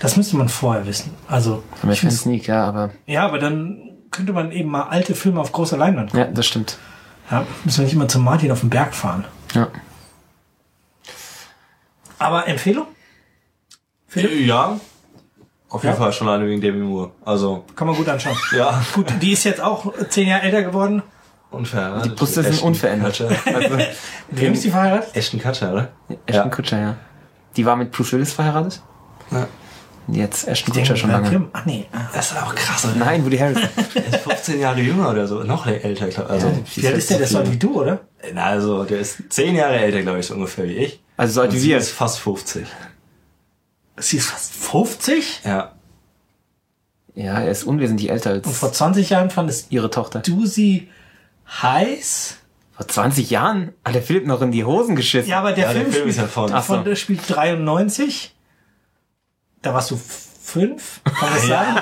Das müsste man vorher wissen. Also American Sneak, ja, aber... Ja, aber dann könnte man eben mal alte Filme auf großer Leinwand gucken. Ja, das stimmt. Ja, müssen wir nicht immer zum Martin auf den Berg fahren. Ja. Aber Empfehlung? Philipp? Ja. Auf jeden Ja? Fall schon alleine wegen Demi Moore. Also, Kann man gut anschauen. ja. Gut, die ist jetzt auch zehn Jahre älter geworden. Unverheiratet. Die Brüste sind Ashton unverändert. Kutcher. Also, Mit wem ist die verheiratet? Ashton Kutcher, oder? Ashton Ja. Kutscher, ja. Die war mit Bruce Willis verheiratet. Ja. Und jetzt Ashton Die Kutscher denken, schon Val lange. Kilmer. Ach nee. Ah. Das ist auch krass, oder? Nein, Woody Harrelson. Der ist fünfzehn Jahre jünger oder so. Noch älter, ich glaube. Also, Wie alt ist der? Der ist so alt wie du, oder? Na, also, der ist zehn Jahre älter, glaube ich, so ungefähr wie ich. Also so alt Und wie sie wir. ist fast fünfzig. Sie ist fast fünfzig? Ja. Ja, er ist unwesentlich älter Und als vor zwanzig Jahren fandest ihre Tochter. du sie heiß? Vor zwanzig Jahren hat der Philipp noch in die Hosen geschissen. Ja, aber der Ja, der Film, Film ist spielt, ja von- der Ach so. von der spielt dreiundneunzig. Da warst du f- fünf, kann das sein?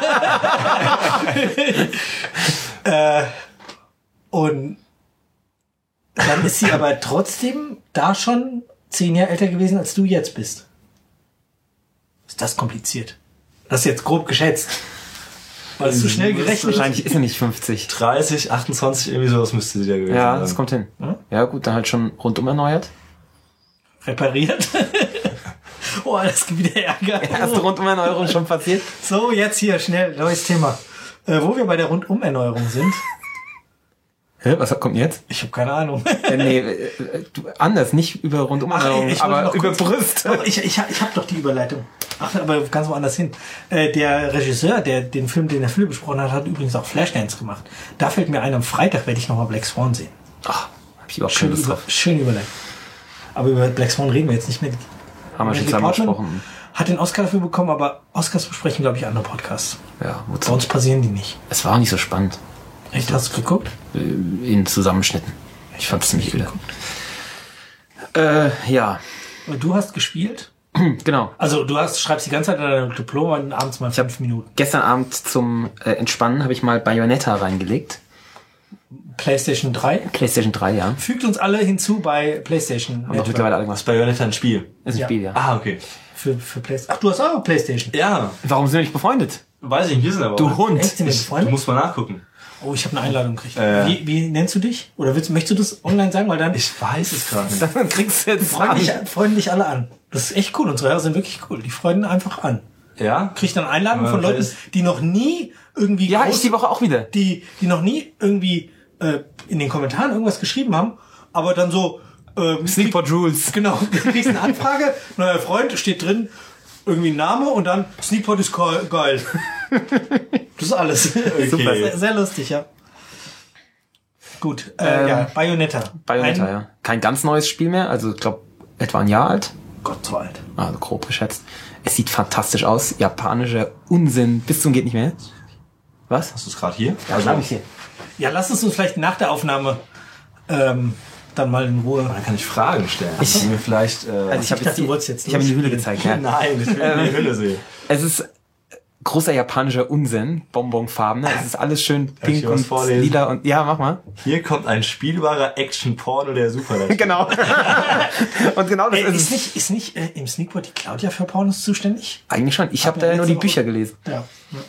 äh, und dann ist sie aber trotzdem da schon zehn Jahre älter gewesen, als du jetzt bist. Ist das kompliziert? Das ist jetzt grob geschätzt. Weil es zu schnell gerechnet ist. Wahrscheinlich ist er nicht fünfzig. dreißig, achtundzwanzig, irgendwie sowas müsste sie da gewesen Ja, sein. das kommt hin. Hm? Ja gut, dann halt schon rundum erneuert. Repariert. Oh, das gibt wieder Ärger. Erste Rundumerneuerung schon passiert. So, jetzt hier schnell, neues Thema. Äh, wo wir bei der Rundumerneuerung sind. Hä, was kommt jetzt? Ich habe keine Ahnung. Äh, nee, äh, du, anders, nicht über Rundumerneuerung, Ach, ich wollte aber noch über kurz- Brüste. Doch, ich ich, ich habe doch die Überleitung. Ach, aber ganz woanders hin. Äh, der Regisseur, der den Film, den der Philipp besprochen hat, hat übrigens auch Flashdance gemacht. Da fällt mir ein, am Freitag werde ich nochmal Black Swan sehen. Ach, hab ich überhaupt Schön, keine Lust über, drauf. schön Überleitung. Aber über Black Swan reden wir jetzt nicht mehr. Haben wir schon Natalie zweimal Portman gesprochen. Hat den Oscar dafür bekommen, aber Oscars besprechen, glaube ich, andere Podcasts. Ja, Bei wozu? uns passieren die nicht. Es war auch nicht so spannend. Echt, hast du geguckt? Äh, In Zusammenschnitten. Ich fand es ziemlich öde. Äh, ja, Und du hast gespielt? genau. Also du hast, schreibst die ganze Zeit an deinem Diplom und abends mal fünf Minuten. Gestern Abend zum äh, Entspannen habe ich mal Bayonetta reingelegt. PlayStation drei. PlayStation drei, ja. Fügt uns alle hinzu bei PlayStation. Haben doch mittlerweile alle Was gemacht. Bayonetta ein Spiel. Ist ein Ja. Spiel, ja. Ah, okay. Für, für PlayStation. Ach, du hast auch PlayStation. Ja, Warum sind wir nicht befreundet? weiß ich, wir sind aber Du auch. Hund. Echt, sind wir Ich, du befreundet? musst mal nachgucken. Oh, ich habe eine Einladung gekriegt. Äh. Wie, wie nennst du dich? Oder willst, möchtest du das online sagen? Weil dann Ich weiß es gerade nicht. Dann kriegst du jetzt freuen an. dich, freuen dich alle an. Das ist echt cool. Unsere Hörer sind wirklich cool. Die freuen einfach an. Ja? Kriegt dann Einladungen Ja, von Leuten, vielleicht- die noch nie irgendwie Ja, groß, ich die Woche auch wieder. die, die noch nie irgendwie äh, in den Kommentaren irgendwas geschrieben haben, aber dann so ähm, Sneak for Jules. Genau, du kriegst eine Anfrage, neuer Freund, steht drin, irgendwie ein Name und dann Sneakpot ist ge- geil. Das ist alles. Super. Sehr, sehr lustig, ja. Gut, äh, Ähm, ja, Bayonetta. Bayonetta, Ein, ja. Kein ganz neues Spiel mehr, also ich glaube etwa ein Jahr alt. Gott, so alt. Also grob geschätzt. Es sieht fantastisch aus. Japanischer Unsinn. Bis zum geht nicht mehr. Was? Hast du es gerade hier? Also, hab ich hier. Ja, lass es uns vielleicht nach der Aufnahme ähm, dann mal in Ruhe. Dann kann ich Fragen stellen. Ich- Hast du mir vielleicht... Äh, Also ich Ich habe dachte, jetzt, du die- wolltest jetzt ich habe die Hülle losspielen. gezeigt. Ja. Nein, ich will Ähm, die Hülle sehen. Es ist großer japanischer Unsinn, Bonbonfarben. Ne? Es ist alles schön ich pink dir was und vorlesen? lila und ja, mach mal. Hier kommt ein spielbarer Action-Porno der Superlativ. Genau. und genau das Äh, ist ist es. nicht, ist nicht äh, im Sneakpot die Claudia für Pornos zuständig? Eigentlich schon. Ich habe ja da ja nur letzte die Woche- Bücher gelesen. Ja.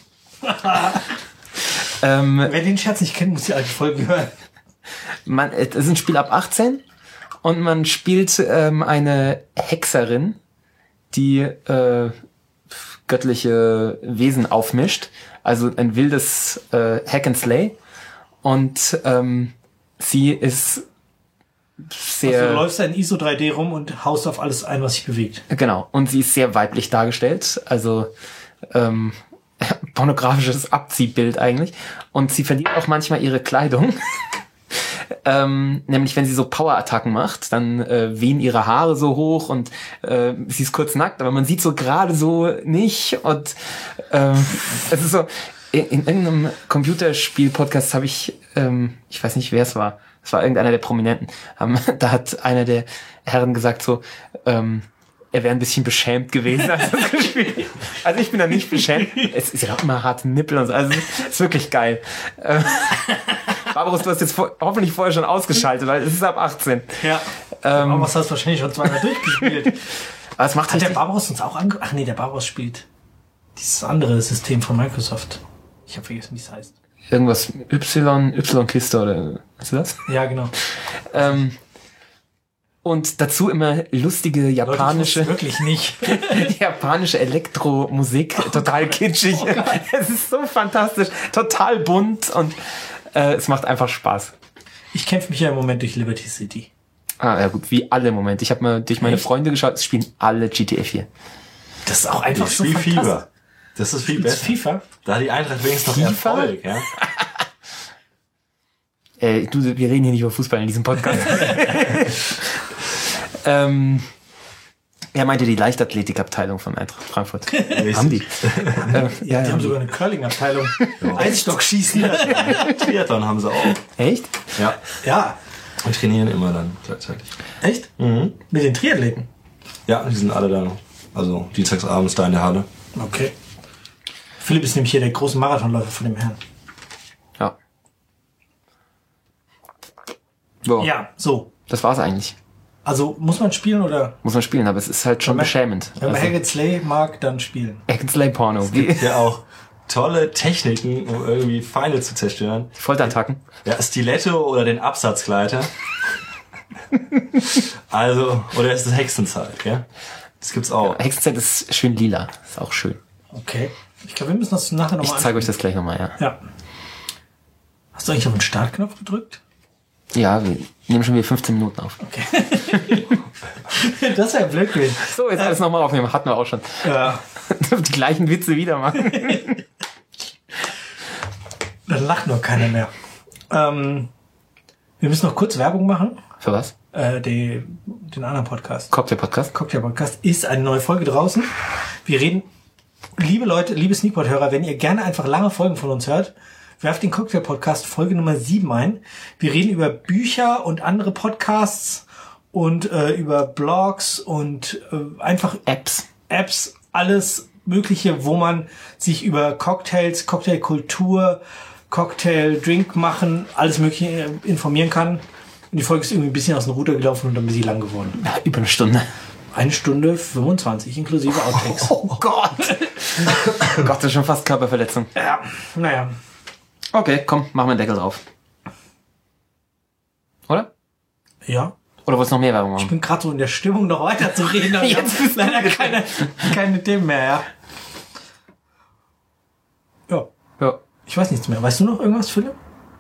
Ähm, Wer den Scherz nicht kennt, muss die alte Folge hören. man, es ist ein Spiel ab achtzehn und man spielt ähm, eine Hexerin, die äh, göttliche Wesen aufmischt. Also ein wildes äh, Hack and Slay. Und ähm, sie ist sehr... Also du läufst da in I S O drei D rum und haust auf alles ein, was sich bewegt. Genau. Und sie ist sehr weiblich dargestellt. Also ähm, pornografisches Abziehbild eigentlich. Und sie verliert auch manchmal ihre Kleidung. ähm, nämlich wenn sie so Power-Attacken macht, dann äh, wehen ihre Haare so hoch und äh, sie ist kurz nackt, aber man sieht so gerade so nicht. Und ähm, es ist so, in, in irgendeinem Computerspiel-Podcast habe ich, ähm, ich weiß nicht, wer es war, es war irgendeiner der Prominenten, haben, da hat einer der Herren gesagt so, ähm, er wäre ein bisschen beschämt gewesen, als er das gespielt hat. Also ich bin da nicht beschämt. Es ist ja auch immer harte Nippel und so. Also es ist wirklich geil. Ähm, Barbaros, du hast jetzt vor, hoffentlich vorher schon ausgeschaltet, weil es ist ab achtzehn. Ja. Ähm, Aber was hast du wahrscheinlich schon zweimal durchgespielt. Aber es macht Hat der richtig... Barbaros uns auch ange... Ach nee, der Barbaros spielt Dieses andere System von Microsoft. Ich habe vergessen, wie es heißt. Irgendwas Y, Y-Kiste oder weißt du das? Ja, genau. Ähm, und dazu immer lustige japanische, Leute, ich wusste wirklich nicht. japanische Elektromusik, Oh total Gott. kitschig. Oh Gott. Es ist so fantastisch, total bunt und äh, es macht einfach Spaß. Ich kämpfe mich ja im Moment durch Liberty City. Ah, ja gut, wie alle im Moment. Ich habe mal durch meine Echt? Freunde geschaut, es spielen alle G T A vier. Das ist auch einfach Das ist so wie fantastisch. Fieber. Das ist viel Spielst besser. FIFA? Da hat die Eintracht wenigstens noch FIFA? Erfolg, ja. Äh, du, wir reden hier nicht über Fußball in diesem Podcast. ähm, er meinte die Leichtathletikabteilung von Eintracht Frankfurt. Haben die? ähm, ja, Die ja, haben sogar eine Curling-Abteilung. Eisstockschießen. Triathlon haben sie auch. Echt? Ja. Ja. Und trainieren immer dann gleichzeitig. Echt? Mhm. Mit den Triathleten? Ja, die sind alle da noch. Also dienstagsabends da in der Halle. Okay. Philipp ist nämlich hier der große Marathonläufer von dem Herrn. Ja. So, Ja, so. das war's eigentlich. Also muss man spielen oder Muss man spielen, aber es ist halt schon Wenn man- beschämend. wenn man Also, Haggard Slay mag, dann spielen. Hack-and-Slay-Porno. Wie Ja, auch tolle Techniken, um irgendwie Feinde zu zerstören. Folterattacken. Ja, Stiletto oder den Absatzgleiter. Also, oder ist das Hexenzeit, ja? Das gibt's auch. Hexenzeit ist schön lila. Ist auch schön. Okay. Ich glaube, wir müssen das nachher Ich nochmal zeige euch das gleich nochmal, ja. Ja. Hast du eigentlich auf den Startknopf gedrückt? Ja, wir nehmen schon wieder fünfzehn Minuten auf. Okay. Das wäre blöd gewesen. So, jetzt alles nochmal aufnehmen. Hatten wir auch schon. Ja. Die gleichen Witze wieder machen. Dann lacht noch keiner mehr. Ähm, wir müssen noch kurz Werbung machen. Für was? Äh, die, den anderen Podcast. Cocktail-Podcast? Cocktail Podcast ist eine neue Folge draußen. Wir reden, liebe Leute, liebe Sneakpot-Hörer, wenn ihr gerne einfach lange Folgen von uns hört, werft den Cocktail Podcast Folge Nummer sieben ein. Wir reden über Bücher und andere Podcasts und äh, über Blogs und äh, einfach Apps. Apps, alles Mögliche, wo man sich über Cocktails, Cocktailkultur, Cocktail-Drink machen, alles Mögliche informieren kann. Und die Folge ist irgendwie ein bisschen aus dem Ruder gelaufen und ein bisschen lang geworden. Ja, über eine Stunde. Eine Stunde fünfundzwanzig inklusive Outtakes. Oh Gott. Oh Gott, das ist schon fast Körperverletzung. Ja, naja. Okay, komm, machen wir einen Deckel drauf. Oder? Ja. Oder wolltest du noch mehr Werbung Ich machen? bin gerade so in der Stimmung, noch weiter zu reden. Aber Jetzt jetzt bist du leider wieder- keine, keine Themen mehr, ja. Ja. Ja. Ich weiß nichts mehr. Weißt du noch irgendwas, Philipp?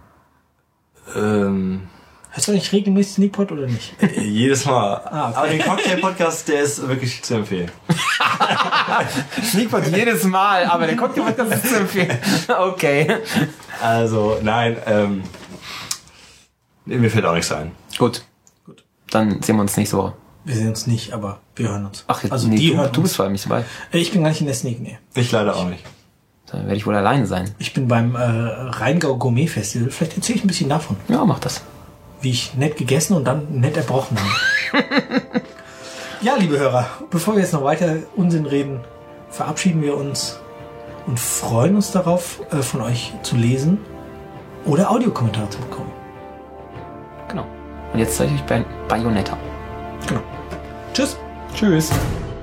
Ähm, Hörst du eigentlich regelmäßig Sneakpot oder nicht? jedes Mal. Ah, okay. Aber den Cocktail-Podcast, der ist wirklich zu empfehlen. Sneakpot jedes Mal, aber der Cocktail-Podcast ist zu empfehlen. Okay. Also, nein, ähm, mir fällt auch nichts ein. Gut. Gut. Dann sehen wir uns nächste Woche. Wir sehen uns nicht, aber wir hören uns. Ach, jetzt, also nee, die du, hören du bist uns. vor allem nicht dabei. Ich bin gar nicht in der Sneak, nee. Ich leider auch nicht. Dann werde ich wohl alleine sein. Ich bin beim äh, Rheingau Gourmet Festival. Vielleicht erzähle ich ein bisschen davon, Ja, mach das. wie ich nett gegessen und dann nett erbrochen habe. Ja, liebe Hörer, bevor wir jetzt noch weiter Unsinn reden, verabschieden wir uns und freuen uns darauf, äh, von euch zu lesen oder Audiokommentare zu bekommen. Genau. Und jetzt zeige ich euch bei Bayonetta. Genau. Tschüss. Tschüss.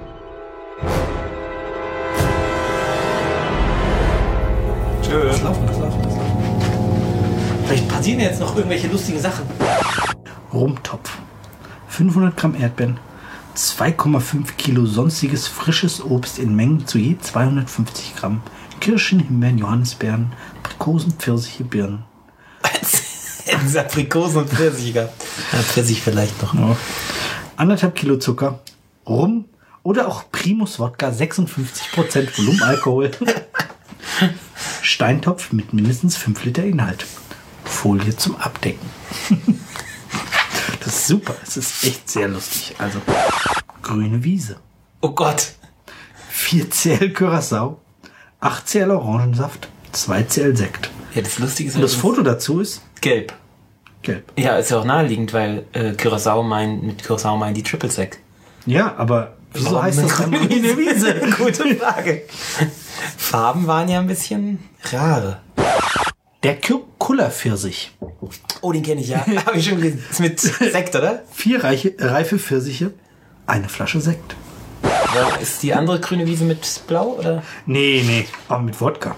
Tschüss. Das laufen, das laufen, das laufen. Vielleicht passieren jetzt noch irgendwelche lustigen Sachen. Rumtopf. fünfhundert Gramm Erdbeeren. zwei Komma fünf Kilo sonstiges frisches Obst in Mengen zu je zweihundertfünfzig Gramm. Kirschen, Himbeeren, Johannisbeeren, Aprikosen, Pfirsiche, Birnen. Hätten sie Aprikosen und Pfirsiche gehabt. Ja, Pfirsich vielleicht noch. Ja. Anderthalb Kilo Zucker, Rum oder auch Primus Wodka, sechsundfünfzig Prozent Volumenalkohol. Steintopf mit mindestens fünf Liter Inhalt. Folie zum Abdecken. Das ist super. Es ist echt sehr lustig. Also, grüne Wiese. Oh Gott. vier Zell Curaçao, acht Zell Orangensaft, zwei Zell Sekt. Ja, das Lustige ist Und das halt Foto dazu ist gelb. gelb. Ja, ist ja auch naheliegend, weil äh, Curaçao meint, mit Curaçao meinen die Triple Sec. Ja, aber wieso Warum heißt das dann eine grüne Wiese? Gute Frage. Farben waren ja ein bisschen rare. Der Kullerpfirsich. Oh, den kenne ich ja. Habe ich schon gelesen. Ist mit Sekt, oder? Vier reiche, reife Pfirsiche, eine Flasche Sekt. Aber ist die andere grüne Wiese mit Blau, oder? Nee, nee, aber mit Wodka.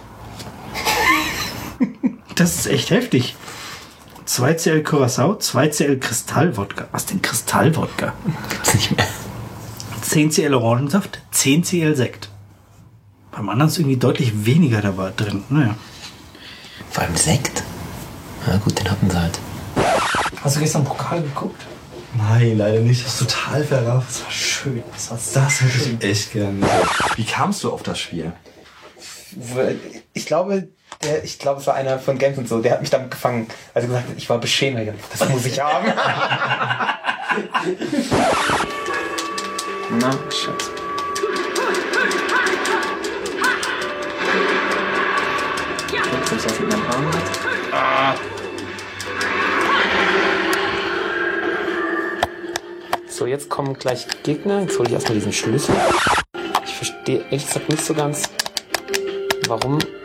Das ist echt heftig. zwei Zentiliter Curacao, zwei Zentiliter Kristallwodka. Was denn Kristallwodka? Gibt's nicht mehr. zehn Zentiliter Orangensaft, zehn Zentiliter Sekt. Beim anderen ist irgendwie deutlich weniger dabei drin. Naja. Vor allem Sekt? Na gut, den hatten sie halt. Hast du gestern Pokal geguckt? Nein, leider nicht. Das ist total verrafft. Das war schön. Das, war Das hätte ich echt gerne. Wie kamst du auf das Spiel? Ich glaube, der, ich glaube, es war einer von Games und so, der hat mich damit gefangen. Also gesagt, ich war beschämt. Das muss ich haben. Na, Schatz. Guck, was das mit meinem Arm hat. Ah. So, jetzt kommen gleich Gegner. Jetzt hole ich erstmal diesen Schlüssel. Ich verstehe ehrlich gesagt nicht so ganz, warum